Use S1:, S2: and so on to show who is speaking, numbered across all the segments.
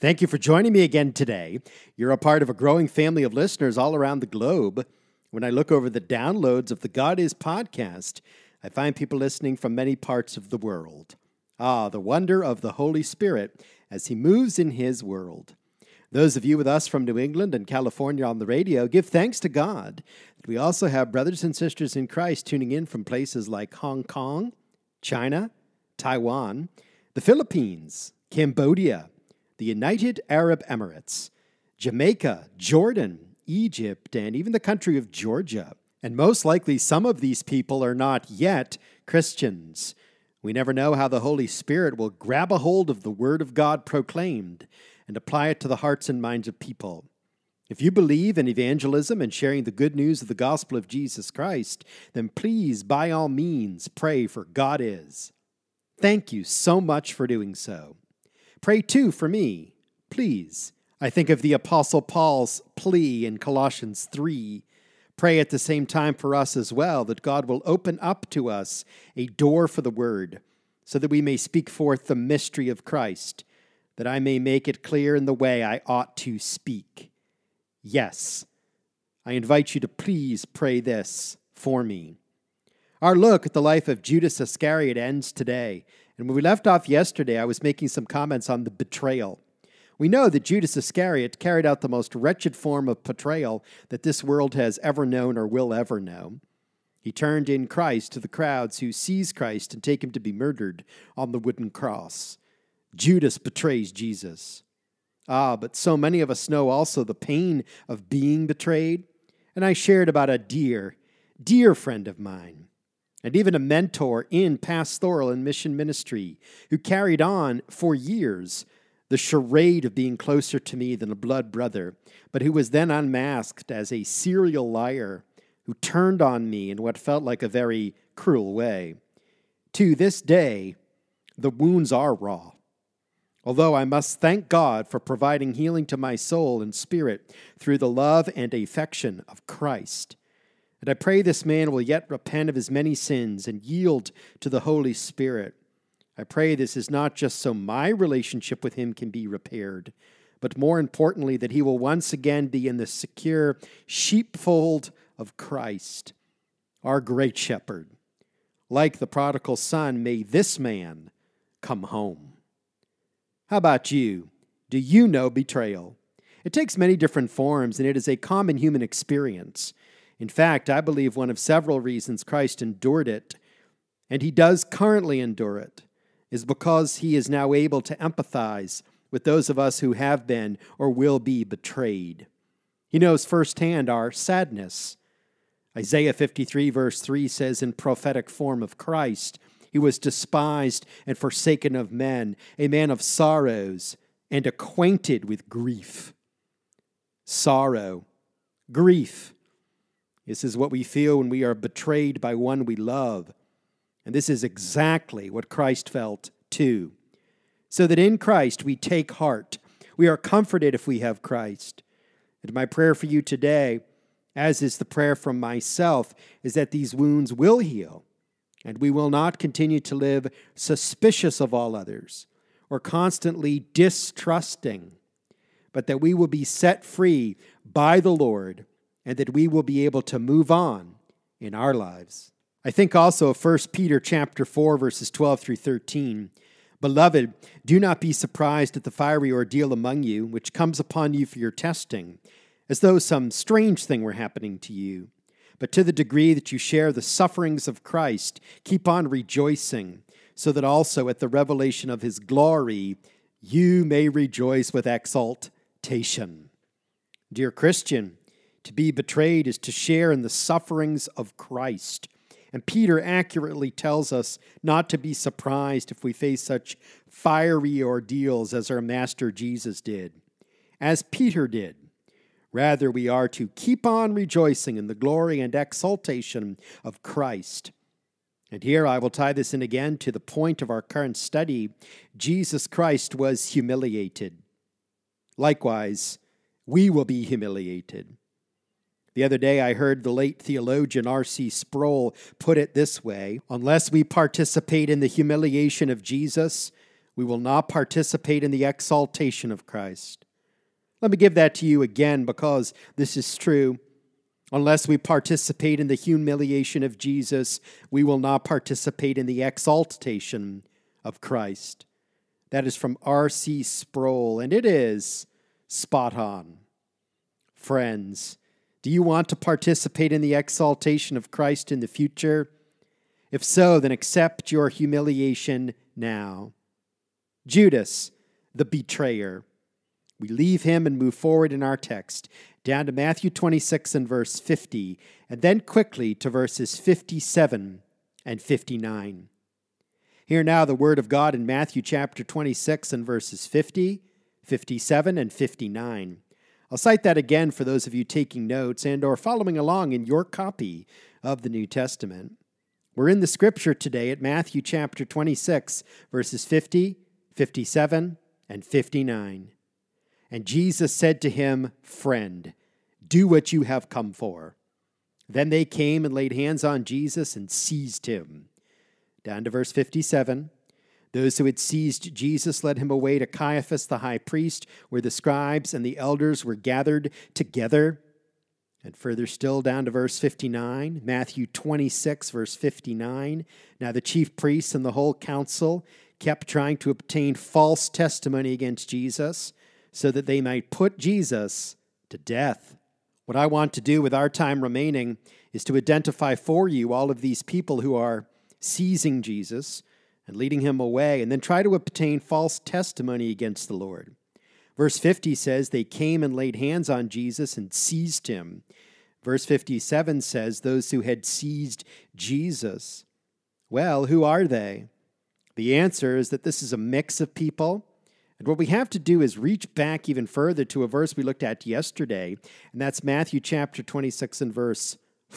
S1: Thank you for joining me again today. You're a part of a growing family of listeners all around the globe. When I look over the downloads of the God Is podcast, I find people listening from many parts of the world. The wonder of the Holy Spirit as He moves in His world. Those of you with us from New England and California on the radio, give thanks to God that we also have brothers and sisters in Christ tuning in from places like Hong Kong, China, Taiwan, the Philippines, Cambodia, the United Arab Emirates, Jamaica, Jordan, Egypt, and even the country of Georgia. And most likely some of these people are not yet Christians. We never know how the Holy Spirit will grab a hold of the Word of God proclaimed and apply it to the hearts and minds of people. If you believe in evangelism and sharing the good news of the gospel of Jesus Christ, then please, by all means, pray for God Is. Thank you so much for doing so. Pray too for me, please. I think of the Apostle Paul's plea in Colossians 3. Pray at the same time for us as well, that God will open up to us a door for the word, so that we may speak forth the mystery of Christ, that I may make it clear in the way I ought to speak. Yes, I invite you to please pray this for me. Our look at the life of Judas Iscariot ends today. And when we left off yesterday, I was making some comments on the betrayal. We know that Judas Iscariot carried out the most wretched form of betrayal that this world has ever known or will ever know. He turned in Christ to the crowds who seize Christ and take him to be murdered on the wooden cross. Judas betrays Jesus. But so many of us know also the pain of being betrayed. And I shared about a dear friend of mine, and even a mentor in pastoral and mission ministry, who carried on for years the charade of being closer to me than a blood brother, but who was then unmasked as a serial liar who turned on me in what felt like a very cruel way. To this day, the wounds are raw. Although I must thank God for providing healing to my soul and spirit through the love and affection of Christ. And I pray this man will yet repent of his many sins and yield to the Holy Spirit. I pray this is not just so my relationship with him can be repaired, but more importantly, that he will once again be in the secure sheepfold of Christ, our great shepherd. Like the prodigal son, may this man come home. How about you? Do you know betrayal? It takes many different forms, and it is a common human experience. In fact, I believe one of several reasons Christ endured it, and he does currently endure it, is because he is now able to empathize with those of us who have been or will be betrayed. He knows firsthand our sadness. Isaiah 53 verse 3 says in prophetic form of Christ, he was despised and forsaken of men, a man of sorrows and acquainted with grief. Sorrow, grief. This is what we feel when we are betrayed by one we love. And this is exactly what Christ felt too. So that in Christ we take heart. We are comforted if we have Christ. And my prayer for you today, as is the prayer from myself, is that these wounds will heal. And we will not continue to live suspicious of all others or constantly distrusting, but that we will be set free by the Lord, and that we will be able to move on in our lives. I think also of 1 Peter chapter 4, verses 12 through 13. Beloved, do not be surprised at the fiery ordeal among you, which comes upon you for your testing, as though some strange thing were happening to you. But to the degree that you share the sufferings of Christ, keep on rejoicing, so that also at the revelation of his glory, you may rejoice with exultation. Dear Christian, to be betrayed is to share in the sufferings of Christ. And Peter accurately tells us not to be surprised if we face such fiery ordeals as our Master Jesus did, as Peter did. Rather, we are to keep on rejoicing in the glory and exaltation of Christ. And here I will tie this in again to the point of our current study. Jesus Christ was humiliated. Likewise, we will be humiliated. The other day I heard the late theologian R.C. Sproul put it this way: unless we participate in the humiliation of Jesus, We will not participate in the exaltation of Christ. Let me give that to you again because this is true. Unless we participate in the humiliation of Jesus, we will not participate in the exaltation of Christ. That is from R.C. Sproul, and it is spot on. Friends, do you want to participate in the exaltation of Christ in the future? If so, then accept your humiliation now. Judas, the betrayer. We leave him and move forward in our text, down to Matthew 26 and verse 50, and then quickly to verses 57 and 59. Hear now the word of God in Matthew chapter 26 and verses 50, 57, and 59. I'll cite that again for those of you taking notes and or following along in your copy of the New Testament. We're in the scripture today at Matthew chapter 26, verses 50, 57, and 59. And Jesus said to him, "Friend, do what you have come for." Then they came and laid hands on Jesus and seized him. Down to verse 57. Those who had seized Jesus led him away to Caiaphas the high priest, where the scribes and the elders were gathered together. And further still down to verse 59, Matthew 26, verse 59. Now the chief priests and the whole council kept trying to obtain false testimony against Jesus, so that they might put Jesus to death. What I want to do with our time remaining is to identify for you all of these people who are seizing Jesus and leading him away, and then try to obtain false testimony against the Lord. Verse 50 says they came and laid hands on Jesus and seized him. Verse 57 says those who had seized Jesus. Well, who are they? The answer is that this is a mix of people. And what we have to do is reach back even further to a verse we looked at yesterday, and that's Matthew chapter 26 and verse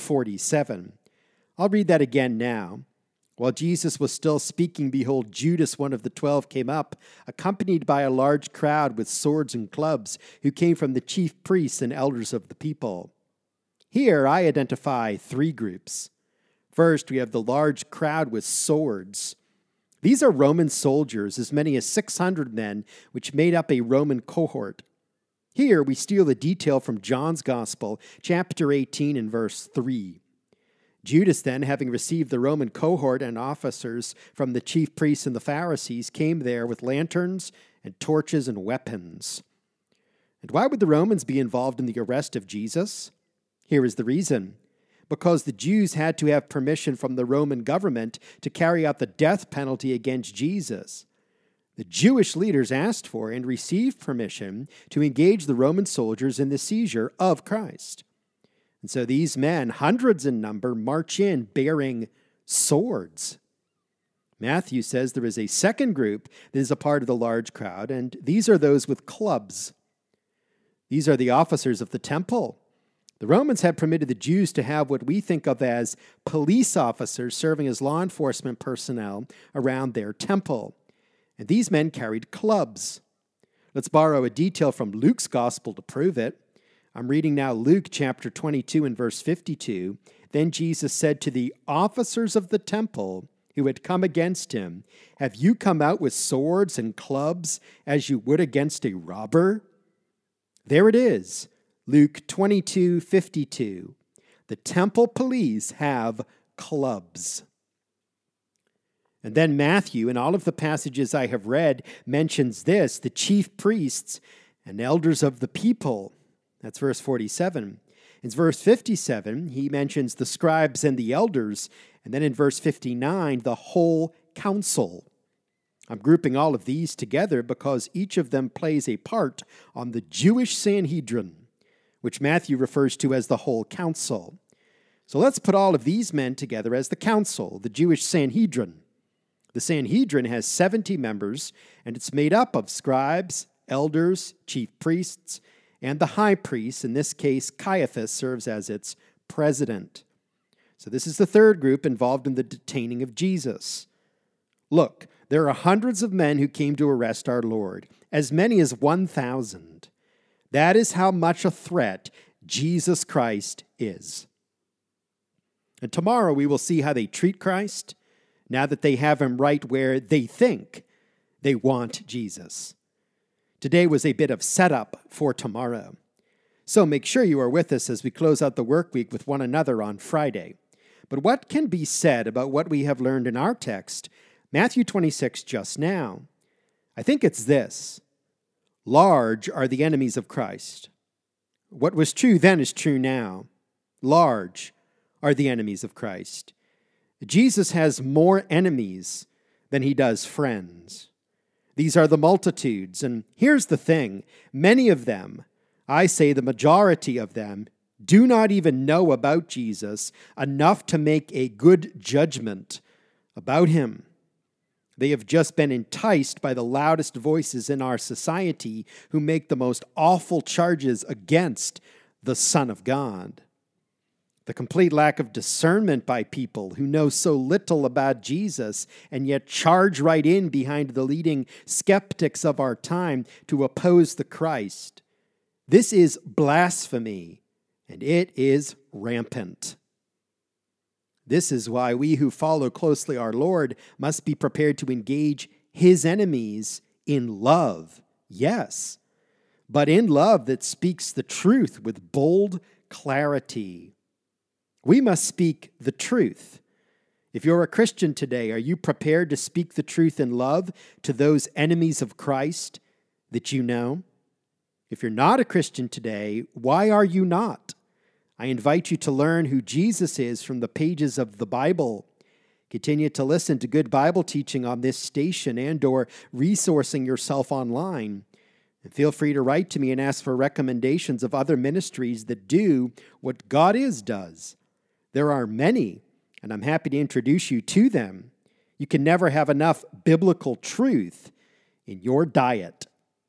S1: 47. I'll read that again now. While Jesus was still speaking, behold, Judas, one of the 12, came up, accompanied by a large crowd with swords and clubs, who came from the chief priests and elders of the people. Here I identify three groups. First, we have the large crowd with swords. These are Roman soldiers, as many as 600 men, which made up a Roman cohort. Here we steal the detail from John's Gospel, chapter 18 and verse 3. Judas then, having received the Roman cohort and officers from the chief priests and the Pharisees, came there with lanterns and torches and weapons. And why would the Romans be involved in the arrest of Jesus? Here is the reason. Because the Jews had to have permission from the Roman government to carry out the death penalty against Jesus. The Jewish leaders asked for and received permission to engage the Roman soldiers in the seizure of Christ. And so these men, hundreds in number, march in bearing swords. Matthew says there is a second group that is a part of the large crowd, and these are those with clubs. These are the officers of the temple. The Romans had permitted the Jews to have what we think of as police officers serving as law enforcement personnel around their temple. And these men carried clubs. Let's borrow a detail from Luke's gospel to prove it. I'm reading now Luke chapter 22 and verse 52. Then Jesus said to the officers of the temple who had come against him, "Have you come out with swords and clubs as you would against a robber?" There it is. Luke 22:52. The temple police have clubs. And then Matthew, in all of the passages I have read, mentions this, the chief priests and elders of the people. That's verse 47. In verse 57, he mentions the scribes and the elders. And then in verse 59, the whole council. I'm grouping all of these together because each of them plays a part on the Jewish Sanhedrin, which Matthew refers to as the whole council. So let's put all of these men together as the council, the Jewish Sanhedrin. The Sanhedrin has 70 members, and it's made up of scribes, elders, chief priests, and the high priest. In this case, Caiaphas serves as its president. So this is the third group involved in the detaining of Jesus. Look, there are hundreds of men who came to arrest our Lord, as many as 1,000. That is how much a threat Jesus Christ is. And tomorrow we will see how they treat Christ, now that they have him right where they think They want Jesus. Today was a bit of setup for tomorrow. So make sure you are with us as we close out the work week with one another on Friday. But what can be said about what we have learned in our text, Matthew 26, just now? I think it's this. Large are the enemies of Christ. What was true then is true now. Large are the enemies of Christ. Jesus has more enemies than he does friends. These are the multitudes, and here's the thing. Many of them, I say the majority of them, do not even know about Jesus enough to make a good judgment about him. They have just been enticed by the loudest voices in our society who make the most awful charges against the Son of God. The complete lack of discernment by people who know so little about Jesus and yet charge right in behind the leading skeptics of our time to oppose the Christ. This is blasphemy, and it is rampant. This is why we who follow closely our Lord must be prepared to engage his enemies in love, yes, but in love that speaks the truth with bold clarity. We must speak the truth. If you're a Christian today, are you prepared to speak the truth in love to those enemies of Christ that you know? If you're not a Christian today, why are you not? I invite you to learn who Jesus is from the pages of the Bible. Continue to listen to good Bible teaching on this station and/or resourcing yourself online. And feel free to write to me and ask for recommendations of other ministries that do what God does. There are many, and I'm happy to introduce you to them. You can never have enough biblical truth in your diet.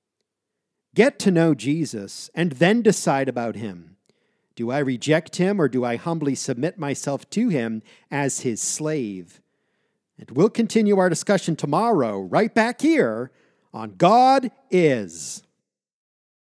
S1: Get to know Jesus and then decide about him. Do I reject him or do I humbly submit myself to him as his slave? And we'll continue our discussion tomorrow right back here on God Is.